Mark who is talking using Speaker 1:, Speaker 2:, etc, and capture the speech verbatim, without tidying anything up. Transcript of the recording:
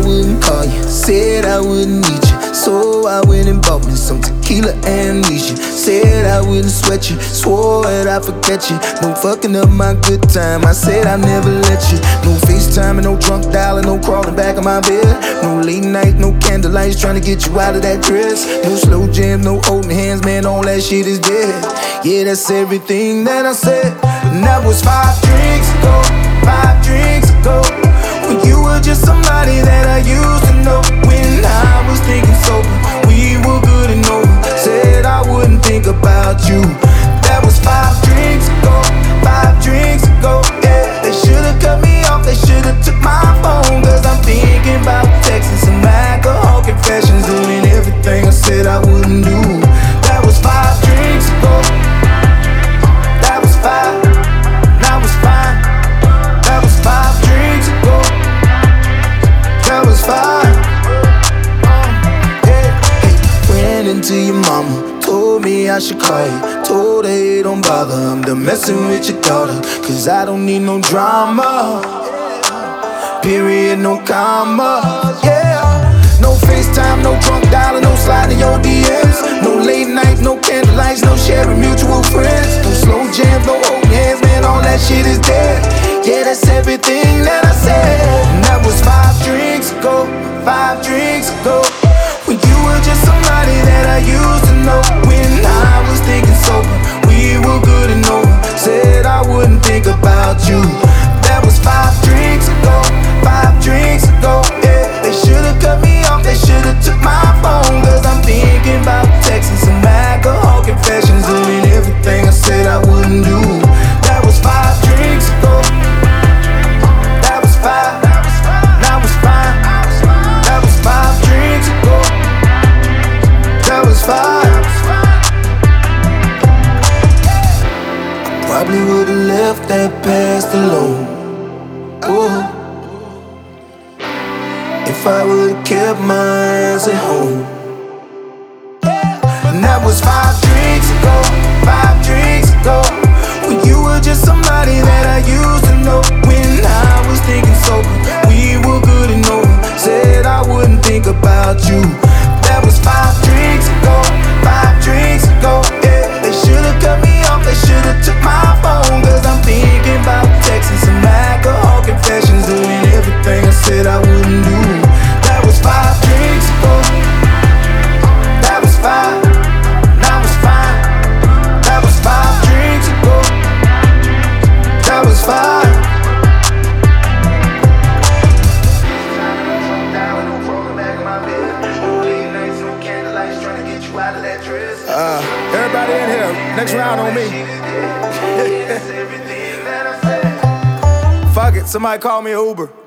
Speaker 1: wouldn't call you, said I wouldn't need you. So I went and bought me some tequila amnesia. Said I wouldn't sweat you, swore that I'd forget you. No fucking up my good time, I said I'd never let you. No FaceTime and no drunk dialing, no crawling back of my bed. No late night, no candlelights trying to get you out of that dress. No slow jams, no holding hands, man, all that shit is dead. Yeah, that's everything that I said. And that was five drinks ago, five drinks ago. When you were just somebody that I used to know. When I was thinking sober, we were good and over. Said I wouldn't think about you. That was five drinks ago, five drinks ago, yeah. They should've cut me off, they should've took my phone. Cause I'm thinking about texting some alcohol confessions, doing everything I said I wouldn't do. That was five drinks ago. That was five, that was fine. That was five drinks ago. That was five. Um, yeah. Hey, ran into your mama, told me I should call you. Told her it don't bother, I'm done messing with your daughter. Cause I don't need no drama. Period, no comma. Yeah. No FaceTime, no drunk dialing, no sliding your D Ms. No late nights, no candlelights, no sharing mutual friends. No slow jams, no old hands, man, all that shit is dead. Yeah, that's everything that I said. And that was five drinks ago, five drinks ago. When you were just somebody that I used to know. When I was thinking sober, we were good and over. Said I wouldn't think about you. That was five drinks ago, five drinks ago, yeah. They should've cut me off, they should've took my phone. Cause I'm thinking about texting some alcohol confessions, doing everything I said I wouldn't do. That was five drinks ago. That was five, that was fine. That was five drinks ago. That was five. I probably would've left that past alone. Ooh. If I would've kept my ass at home. And that was five drinks ago, five drinks ago. When you were just somebody that I used to know. When I was thinking sober, we were good and over. Said I wouldn't think about you. That was five drinks ago, five drinks ago, yeah. They should've cut me off, they should've took my phone. Cause I'm thinking about texting some alcohol confessions, doing everything I said I wouldn't do. That was five drinks ago. That was five, that was fine. That was five drinks ago. That was five. Uh, everybody in here, next round on me. Fuck it, somebody call me an Uber.